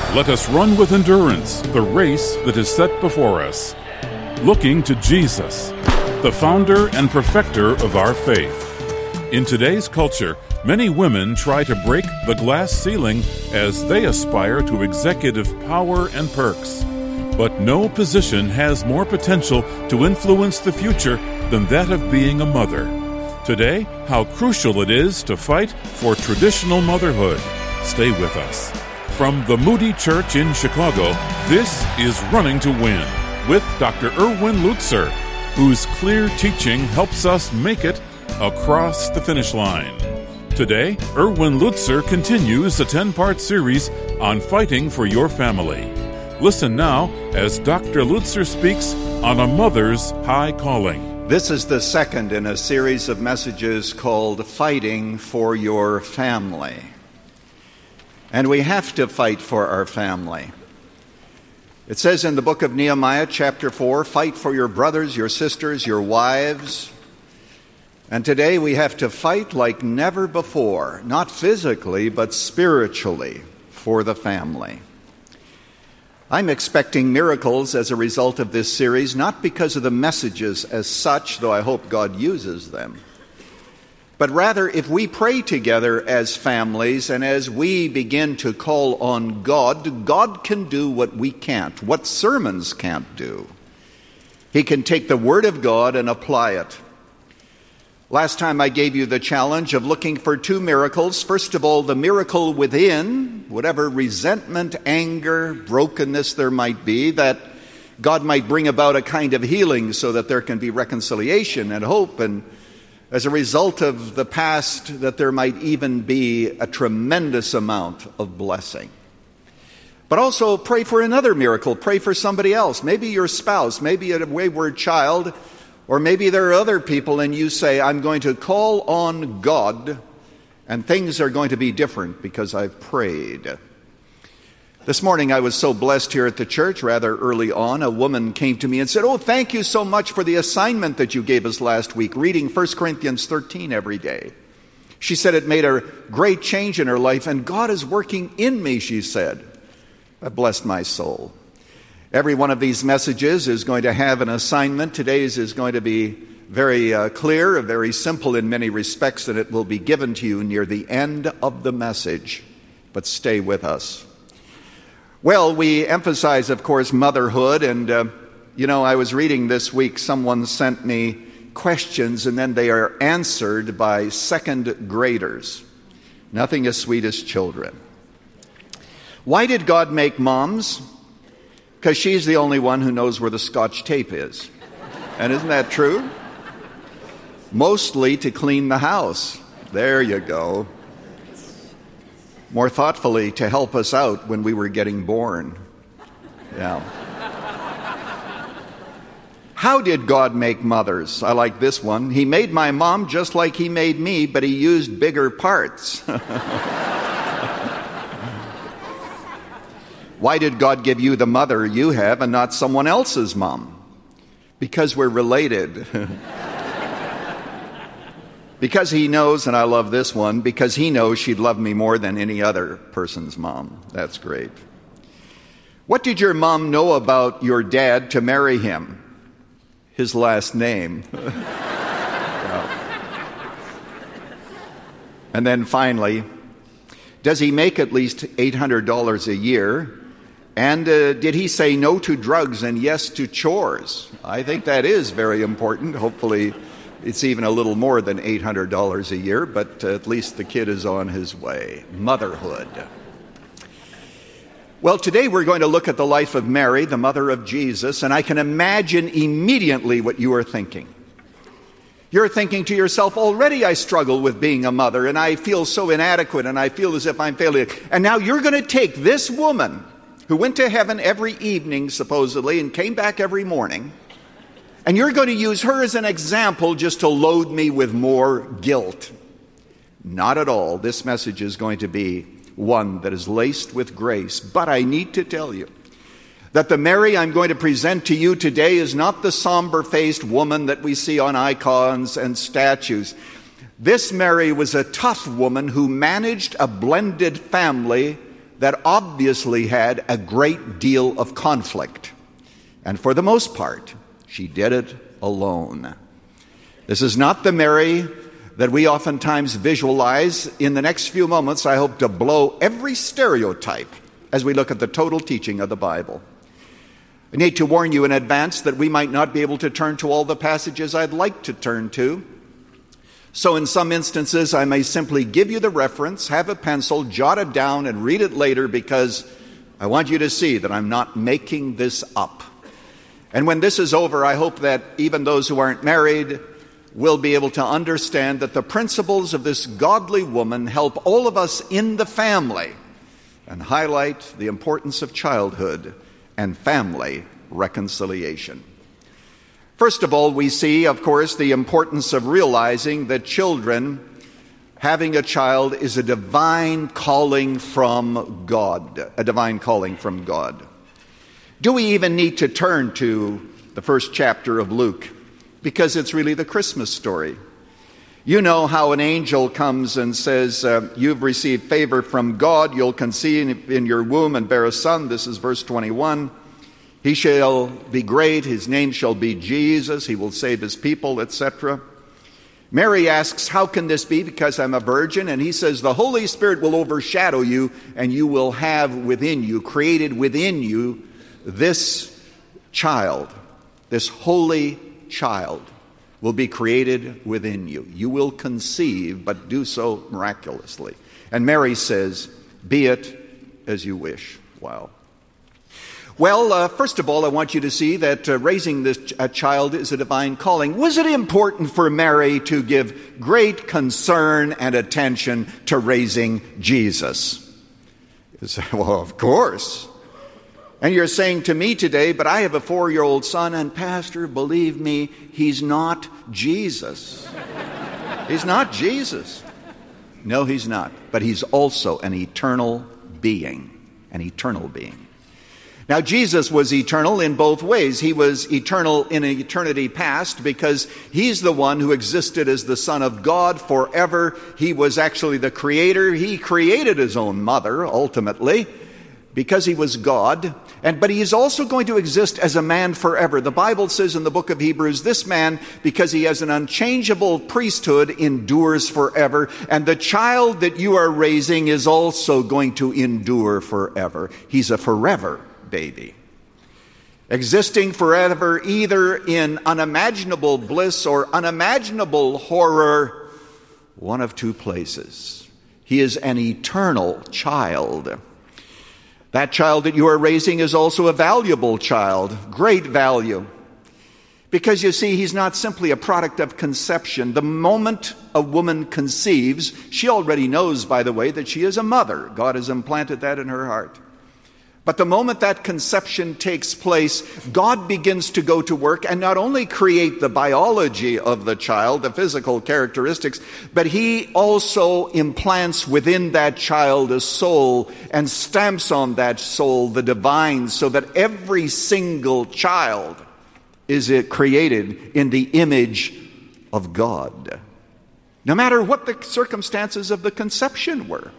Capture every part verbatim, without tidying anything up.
Let us run with endurance the race that is set before us, looking to Jesus, the founder and perfecter of our faith. In today's culture, many women try to break the glass ceiling as they aspire to executive power and perks. But no position has more potential to influence the future than that of being a mother. Today, how crucial it is to fight for traditional motherhood. Stay with us. From the Moody Church in Chicago, this is Running to Win with Doctor Erwin Lutzer, whose clear teaching helps us make it across the finish line. Today, Erwin Lutzer continues a ten-part series on fighting for your family. Listen now as Doctor Lutzer speaks on a mother's high calling. This is the second in a series of messages called Fighting for Your Family. And we have to fight for our family. It says in the book of Nehemiah, chapter four, fight for your brothers, your sisters, your wives. And today we have to fight like never before, not physically, but spiritually, for the family. I'm expecting miracles as a result of this series, not because of the messages as such, though I hope God uses them, but rather if we pray together as families and as we begin to call on God, God can do what we can't, what sermons can't do. He can take the Word of God and apply it. Last time I gave you the challenge of looking for two miracles. First of all, the miracle within, whatever resentment, anger, brokenness there might be, that God might bring about a kind of healing so that there can be reconciliation and hope, and as a result of the past, that there might even be a tremendous amount of blessing. But also pray for another miracle. Pray for somebody else, maybe your spouse, maybe a wayward child, or maybe there are other people and you say, I'm going to call on God and things are going to be different because I've prayed. This morning I was so blessed here at the church, rather early on, a woman came to me and said, oh, thank you so much for the assignment that you gave us last week, reading First Corinthians thirteen every day. She said it made a great change in her life, and God is working in me, she said. That blessed my soul. Every one of these messages is going to have an assignment. Today's is going to be very uh, clear, very simple in many respects, and it will be given to you near the end of the message. But stay with us. Well, we emphasize, of course, motherhood, and, uh, you know, I was reading this week, someone sent me questions, and then they are answered by second graders. Nothing as sweet as children. Why did God make moms? Because she's the only one who knows where the Scotch tape is. And isn't that true? Mostly to clean the house. There you go. More thoughtfully to help us out when we were getting born. Yeah. How did God make mothers? I like this one. He made my mom just like he made me, but he used bigger parts. Why did God give you the mother you have and not someone else's mom? Because we're related. Because he knows, and I love this one, because he knows she'd love me more than any other person's mom. That's great. What did your mom know about your dad to marry him? His last name. Well. And then finally, does he make at least eight hundred dollars a year? And uh, did he say no to drugs and yes to chores? I think that is very important. Hopefully it's even a little more than eight hundred dollars a year, but uh, at least the kid is on his way. Motherhood. Well, today we're going to look at the life of Mary, the mother of Jesus, and I can imagine immediately what you are thinking. You're thinking to yourself, already I struggle with being a mother, and I feel so inadequate, and I feel as if I'm failing. And now you're going to take this woman who went to heaven every evening, supposedly, and came back every morning, and you're going to use her as an example just to load me with more guilt. Not at all. This message is going to be one that is laced with grace. But I need to tell you that the Mary I'm going to present to you today is not the somber-faced woman that we see on icons and statues. This Mary was a tough woman who managed a blended family that obviously had a great deal of conflict. And for the most part, she did it alone. This is not the Mary that we oftentimes visualize. In the next few moments, I hope to blow every stereotype as we look at the total teaching of the Bible. I need to warn you in advance that we might not be able to turn to all the passages I'd like to turn to. So in some instances, I may simply give you the reference, have a pencil, jot it down, and read it later, because I want you to see that I'm not making this up. And when this is over, I hope that even those who aren't married will be able to understand that the principles of this godly woman help all of us in the family and highlight the importance of childhood and family reconciliation. First of all, we see, of course, the importance of realizing that children, having a child, is a divine calling from God, a divine calling from God. Do we even need to turn to the first chapter of Luke? Because it's really the Christmas story. You know how an angel comes and says, uh, you've received favor from God, you'll conceive in your womb and bear a son. This is verse twenty-one. He shall be great, his name shall be Jesus, he will save his people, et cetera. Mary asks, how can this be? Because I'm a virgin. And he says, the Holy Spirit will overshadow you, and you will have within you, created within you, this child, this holy child will be created within you. You will conceive, but do so miraculously. And Mary says, be it as you wish. Wow. Well, uh, first of all, I want you to see that uh, raising this ch- a child is a divine calling. Was it important for Mary to give great concern and attention to raising Jesus? You say, well, of course. And you're saying to me today, but I have a four-year-old son, and Pastor, believe me, he's not Jesus. He's not Jesus. No, he's not. But he's also an eternal being, an eternal being. Now, Jesus was eternal in both ways. He was eternal in eternity past because he's the one who existed as the Son of God forever. He was actually the creator. He created his own mother, ultimately, because he was God. And but he is also going to exist as a man forever. The Bible says in the book of Hebrews, this man, because he has an unchangeable priesthood, endures forever. And the child that you are raising is also going to endure forever. He's a forever baby, existing forever, either in unimaginable bliss or unimaginable horror, one of two places. He is an eternal child. That child that you are raising is also a valuable child, great value. Because you see, he's not simply a product of conception. The moment a woman conceives, she already knows, by the way, that she is a mother. God has implanted that in her heart. But the moment that conception takes place, God begins to go to work and not only create the biology of the child, the physical characteristics, but he also implants within that child a soul and stamps on that soul the divine, so that every single child is created in the image of God, no matter what the circumstances of the conception were.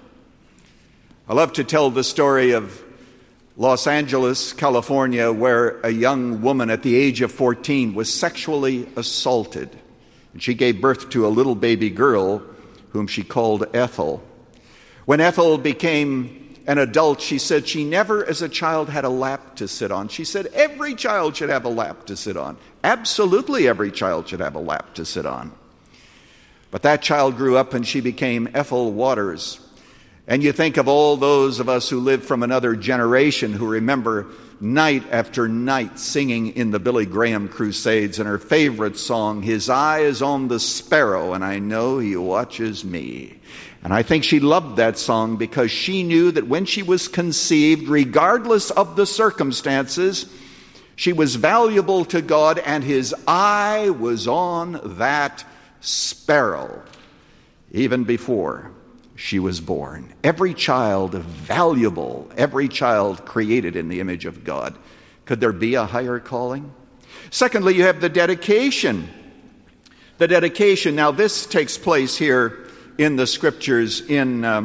I love to tell the story of Los Angeles, California, where a young woman at the age of fourteen was sexually assaulted. And she gave birth to a little baby girl whom she called Ethel. When Ethel became an adult, she said she never as a child had a lap to sit on. She said every child should have a lap to sit on. Absolutely every child should have a lap to sit on. But that child grew up and she became Ethel Waters. And you think of all those of us who live from another generation who remember night after night singing in the Billy Graham crusades, and her favorite song, his eye is on the sparrow and I know he watches me. And I think she loved that song because she knew that when she was conceived, regardless of the circumstances, she was valuable to God, and his eye was on that sparrow even before she was born. Every child valuable, every child created in the image of God. Could there be a higher calling? Secondly, you have the dedication. The dedication. Now, this takes place here in the scriptures in um,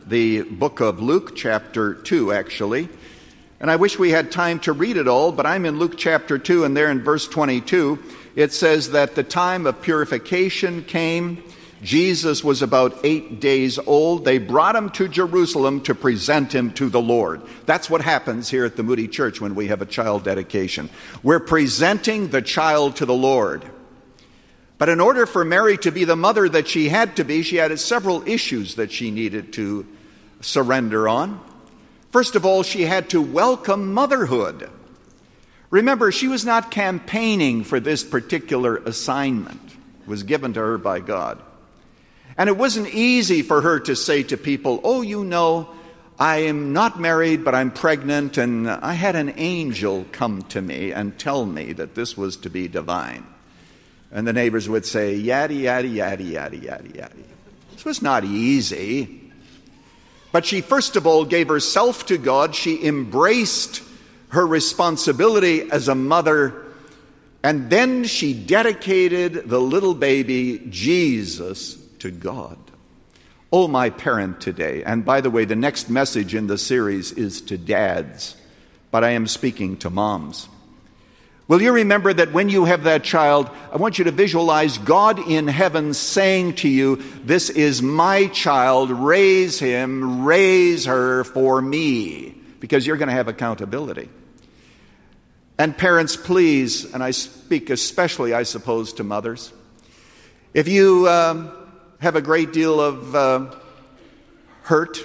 the book of Luke, chapter two, actually. And I wish we had time to read it all, but I'm in Luke chapter two, and there in verse twenty-two, it says that the time of purification came. Jesus was about eight days old. They brought him to Jerusalem to present him to the Lord. That's what happens here at the Moody Church when we have a child dedication. We're presenting the child to the Lord. But in order for Mary to be the mother that she had to be, she had several issues that she needed to surrender on. First of all, she had to welcome motherhood. Remember, she was not campaigning for this particular assignment. It was given to her by God. And it wasn't easy for her to say to people, oh, you know, I am not married, but I'm pregnant, and I had an angel come to me and tell me that this was to be divine. And the neighbors would say, yaddy, yaddy, yaddy, yaddy, yaddy, yaddy. This was not easy. But she first of all gave herself to God. She embraced her responsibility as a mother. And then she dedicated the little baby, Jesus, to God. Oh, my parent today. And by the way, the next message in the series is to dads, but I am speaking to moms. Will you remember that when you have that child, I want you to visualize God in heaven saying to you, this is my child, raise him, raise her for me, because you're going to have accountability. And parents, please, and I speak especially, I suppose, to mothers, if you um, have a great deal of uh, hurt,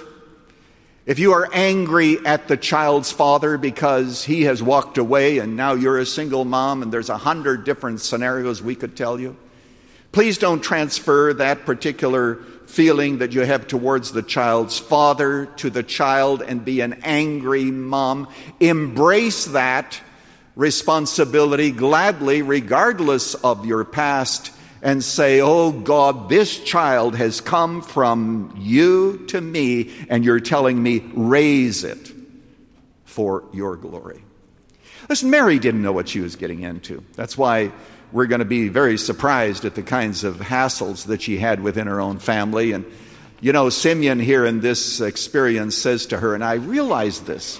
if you are angry at the child's father because he has walked away and now you're a single mom and there's a hundred different scenarios we could tell you, please don't transfer that particular feeling that you have towards the child's father to the child and be an angry mom. Embrace that responsibility gladly, regardless of your past, and say, oh God, this child has come from you to me, and you're telling me, raise it for your glory. Listen, Mary didn't know what she was getting into. That's why we're going to be very surprised at the kinds of hassles that she had within her own family. And, you know, Simeon here in this experience says to her, and I realized this,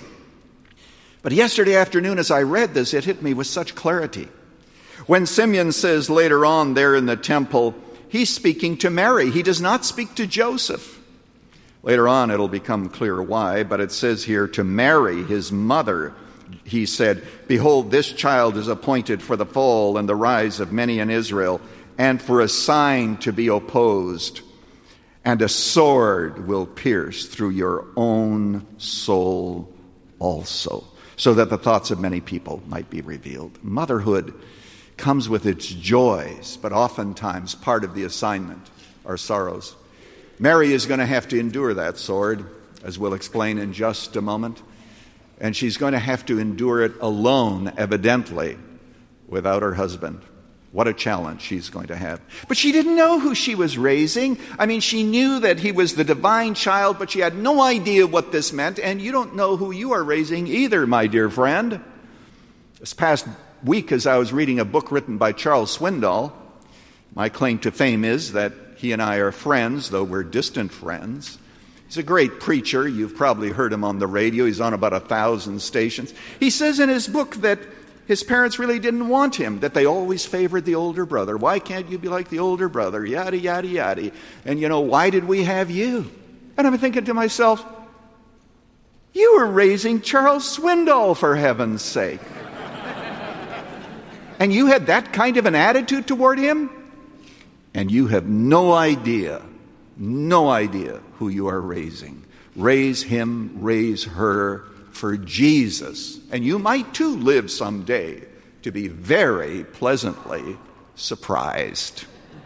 but yesterday afternoon as I read this, it hit me with such clarity. When Simeon says later on there in the temple, he's speaking to Mary. He does not speak to Joseph. Later on it'll become clear why, but it says here to Mary, his mother, he said, behold, this child is appointed for the fall and the rise of many in Israel, and for a sign to be opposed, and a sword will pierce through your own soul also, so that the thoughts of many people might be revealed. Motherhood comes with its joys, but oftentimes part of the assignment are sorrows. Mary is going to have to endure that sword, as we'll explain in just a moment. And she's going to have to endure it alone, evidently, without her husband. What a challenge she's going to have. But she didn't know who she was raising. I mean, she knew that he was the divine child, but she had no idea what this meant. And you don't know who you are raising either, my dear friend. This past week, as I was reading a book written by Charles Swindoll, my claim to fame is that he and I are friends, though we're distant friends. He's a great preacher. You've probably heard him on the radio. He's on about a thousand stations. He says in his book that his parents really didn't want him, that they always favored the older brother. Why can't you be like the older brother? Yada, yada, yada. And, you know, why did we have you? And I'm thinking to myself, you were raising Charles Swindoll, for heaven's sake. And you had that kind of an attitude toward him? And you have no idea, no idea who you are raising. Raise him, raise her for Jesus. And you might too live someday to be very pleasantly surprised.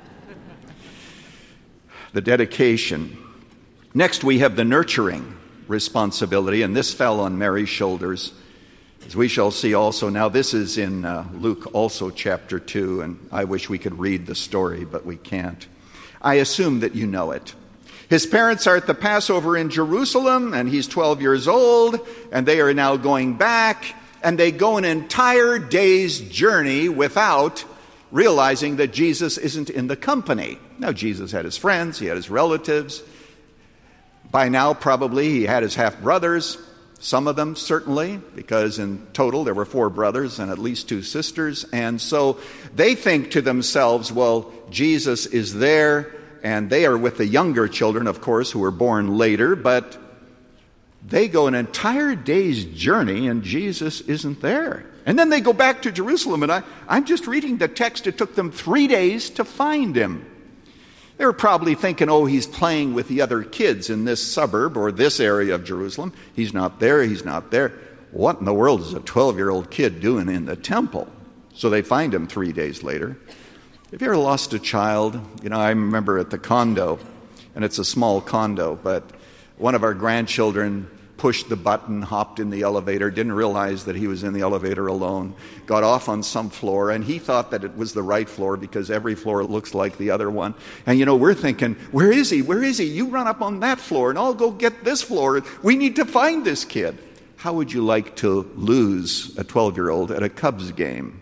The dedication. Next we have the nurturing responsibility, and this fell on Mary's shoulders. As we shall see also, now this is in uh, Luke also chapter two, and I wish we could read the story, but we can't. I assume that you know it. His parents are at the Passover in Jerusalem, and he's twelve years old, and they are now going back, and they go an entire day's journey without realizing that Jesus isn't in the company. Now, Jesus had his friends, he had his relatives, By now, probably, he had his half-brothers, some of them certainly, because in total there were four brothers and at least two sisters. And so they think to themselves, well, Jesus is there, and they are with the younger children, of course, who were born later, but they go an entire day's journey and Jesus isn't there. And then they go back to Jerusalem, and I, I'm just reading the text. It took them three days to find him. They were probably thinking, oh, he's playing with the other kids in this suburb or this area of Jerusalem. He's not there, he's not there. What in the world is a twelve-year-old kid doing in the temple? So they find him three days later. Have you ever lost a child? You know, I remember at the condo, and it's a small condo, but one of our grandchildren pushed the button, hopped in the elevator, didn't realize that he was in the elevator alone, got off on some floor, and he thought that it was the right floor because every floor looks like the other one. And, you know, we're thinking, where is he? Where is he? You run up on that floor, and I'll go get this floor. We need to find this kid. How would you like to lose a twelve-year-old at a Cubs game?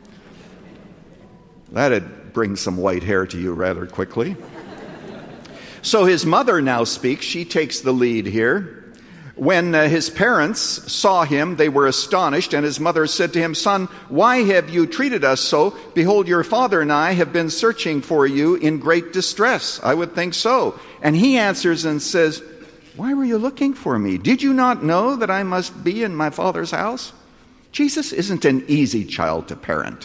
That'd bring some white hair to you rather quickly. So his mother now speaks. She takes the lead here. When uh, his parents saw him, they were astonished, and his mother said to him, "Son, why have you treated us so? Behold, your father and I have been searching for you in great distress." I would think so. And he answers and says, "Why were you looking for me? Did you not know that I must be in my father's house?" Jesus isn't an easy child to parent.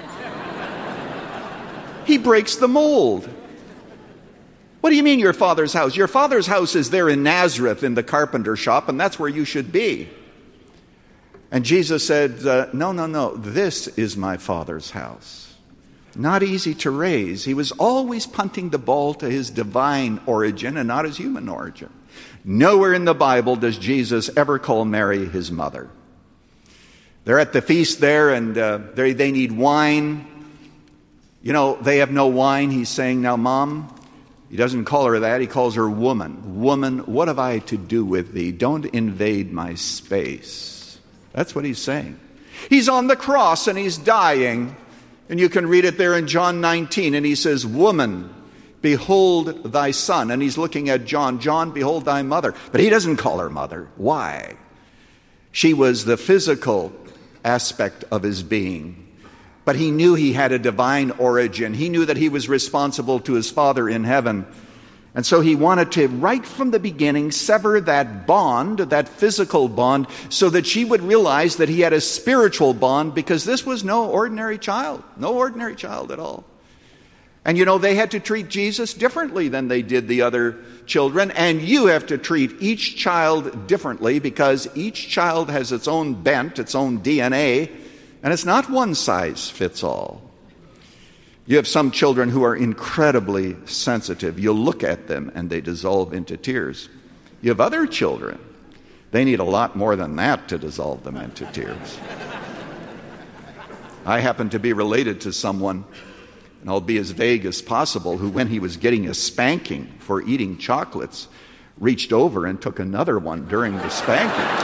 He breaks the mold. What do you mean your father's house? Your father's house is there in Nazareth in the carpenter shop, and that's where you should be. And Jesus said, uh, no, no, no, this is my father's house. Not easy to raise. He was always punting the ball to his divine origin and not his human origin. Nowhere in the Bible does Jesus ever call Mary his mother. They're at the feast there, and uh, they, they need wine. You know, they have no wine. He's saying, now, Mom, he doesn't call her that. He calls her woman. Woman, what have I to do with thee? Don't invade my space. That's what he's saying. He's on the cross and he's dying. And you can read it there in John nineteen. And he says, "Woman, behold thy son." And he's looking at John. "John, behold thy mother." But he doesn't call her mother. Why? She was the physical aspect of his being. But he knew he had a divine origin. He knew that he was responsible to his Father in heaven. And so he wanted to, right from the beginning, sever that bond, that physical bond, so that she would realize that he had a spiritual bond, because this was no ordinary child. No ordinary child at all. And you know, they had to treat Jesus differently than they did the other children. And you have to treat each child differently, because each child has its own bent, its own D N A. And it's not one size fits all. You have some children who are incredibly sensitive. You look at them and they dissolve into tears. You have other children. They need a lot more than that to dissolve them into tears. I happen to be related to someone, and I'll be as vague as possible, who, when he was getting a spanking for eating chocolates, reached over and took another one during the spanking.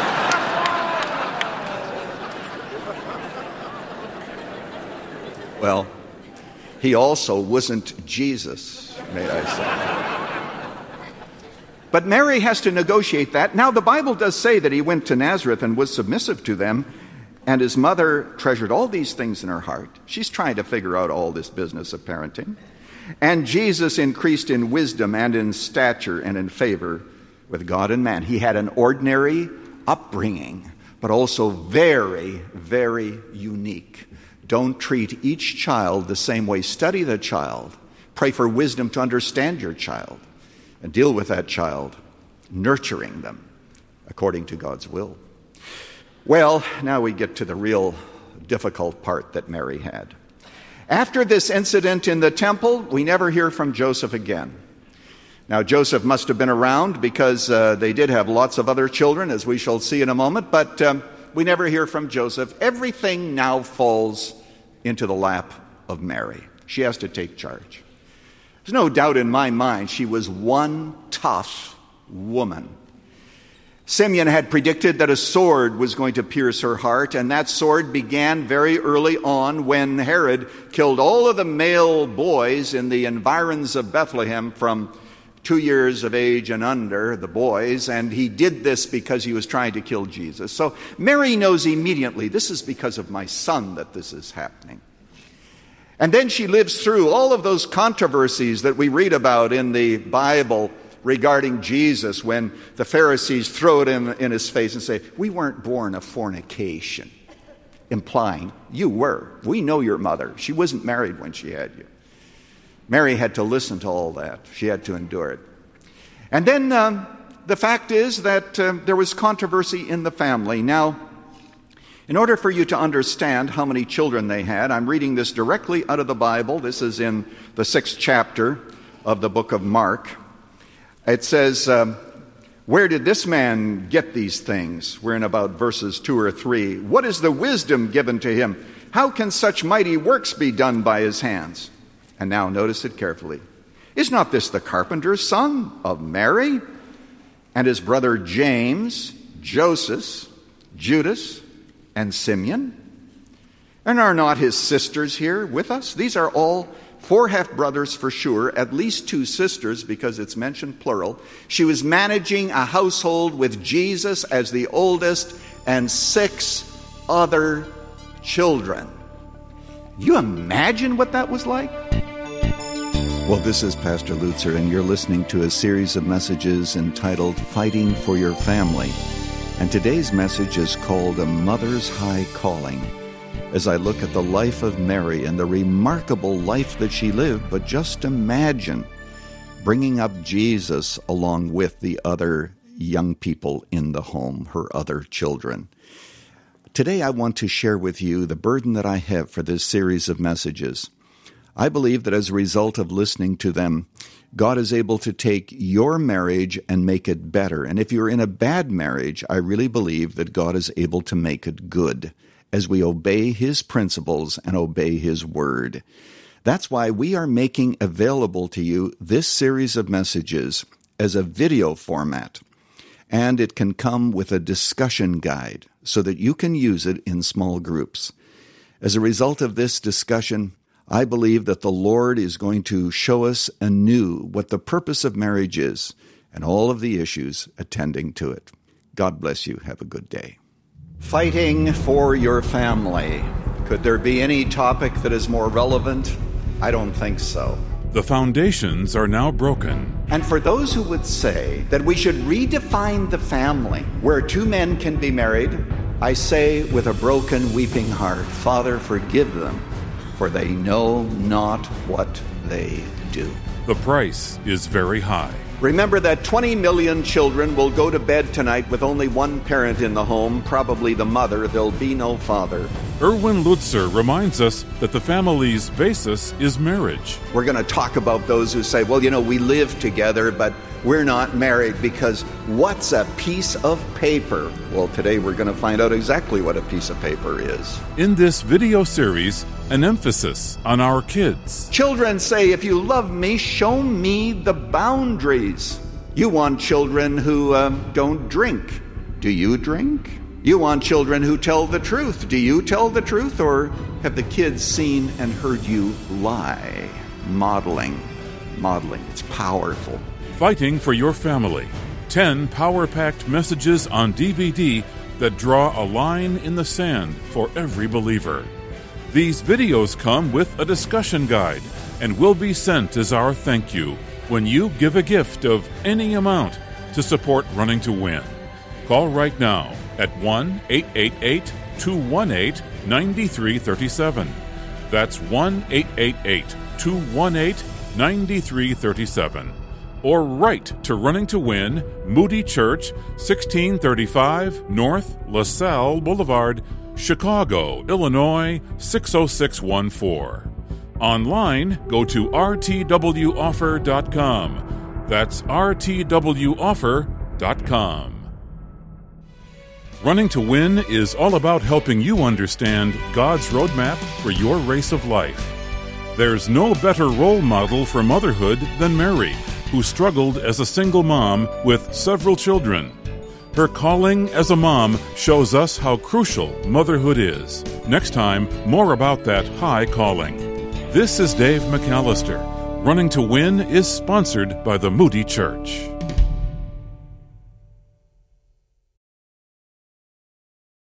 Well, he also wasn't Jesus, may I say. But Mary has to negotiate that. Now, the Bible does say that he went to Nazareth and was submissive to them, and his mother treasured all these things in her heart. She's trying to figure out all this business of parenting. And Jesus increased in wisdom and in stature and in favor with God and man. He had an ordinary upbringing, but also very, very unique. Don't treat each child the same way. Study the child. Pray for wisdom to understand your child. And deal with that child, nurturing them according to God's will. Well, now we get to the real difficult part that Mary had. After this incident in the temple, we never hear from Joseph again. Now, Joseph must have been around, because uh, they did have lots of other children, as we shall see in a moment, but um, we never hear from Joseph. Everything now falls into the lap of Mary. She has to take charge. There's no doubt in my mind she was one tough woman. Simeon had predicted that a sword was going to pierce her heart, and that sword began very early on when Herod killed all of the male boys in the environs of Bethlehem from two years of age and under, the boys, and he did this because he was trying to kill Jesus. So Mary knows immediately, this is because of my son that this is happening. And then she lives through all of those controversies that we read about in the Bible regarding Jesus, when the Pharisees throw it in, in his face and say, we weren't born of fornication, implying you were. We know your mother. She wasn't married when she had you. Mary had to listen to all that. She had to endure it. And then um, the fact is that uh, there was controversy in the family. Now, in order for you to understand how many children they had, I'm reading this directly out of the Bible. This is in the sixth chapter of the book of Mark. It says, um, where did this man get these things? We're in about verses two or three. What is the wisdom given to him? How can such mighty works be done by his hands? And now notice it carefully. Is not this the carpenter's son of Mary, and his brother James, Joseph, Judas, and Simeon? And are not his sisters here with us? These are all four half-brothers for sure, at least two sisters because it's mentioned plural. She was managing a household with Jesus as the oldest and six other children. You imagine what that was like? Well, this is Pastor Lutzer, and you're listening to a series of messages entitled Fighting for Your Family. And today's message is called A Mother's High Calling. As I look at the life of Mary and the remarkable life that she lived, but just imagine bringing up Jesus along with the other young people in the home, her other children. Today I want to share with you the burden that I have for this series of messages. I believe that as a result of listening to them, God is able to take your marriage and make it better. And if you're in a bad marriage, I really believe that God is able to make it good as we obey His principles and obey His word. That's why we are making available to you this series of messages as a video format. And it can come with a discussion guide so that you can use it in small groups. As a result of this discussion, I believe that the Lord is going to show us anew what the purpose of marriage is and all of the issues attending to it. God bless you. Have a good day. Fighting for your family. Could there be any topic that is more relevant? I don't think so. The foundations are now broken. And for those who would say that we should redefine the family where two men can be married, I say with a broken, weeping heart, Father, forgive them, for they know not what they do. The price is very high. Remember that twenty million children will go to bed tonight with only one parent in the home, probably the mother. There'll be no father. Erwin Lutzer reminds us that the family's basis is marriage. We're going to talk about those who say, well, you know, we live together, but we're not married because what's a piece of paper? Well, today we're going to find out exactly what a piece of paper is. In this video series, an emphasis on our kids. Children say, if you love me, show me the boundaries. You want children who um, don't drink. Do you drink? You want children who tell the truth. Do you tell the truth, or have the kids seen and heard you lie? Modeling. Modeling. It's powerful. Fighting for your family. Ten power-packed messages on D V D that draw a line in the sand for every believer. These videos come with a discussion guide and will be sent as our thank you when you give a gift of any amount to support Running to Win. Call right now at one eight eight eight, two one eight, nine three three seven. That's one eight eight eight, two one eight, nine three three seven. Or write to Running to Win, Moody Church, sixteen thirty-five North LaSalle Boulevard, Chicago, Illinois, six oh six one four. Online, go to r t w offer dot com. That's r t w offer dot com. Running to Win is all about helping you understand God's roadmap for your race of life. There's no better role model for motherhood than Mary, who struggled as a single mom with several children. Her calling as a mom shows us how crucial motherhood is. Next time, more about that high calling. This is Dave McAllister. Running to Win is sponsored by the Moody Church.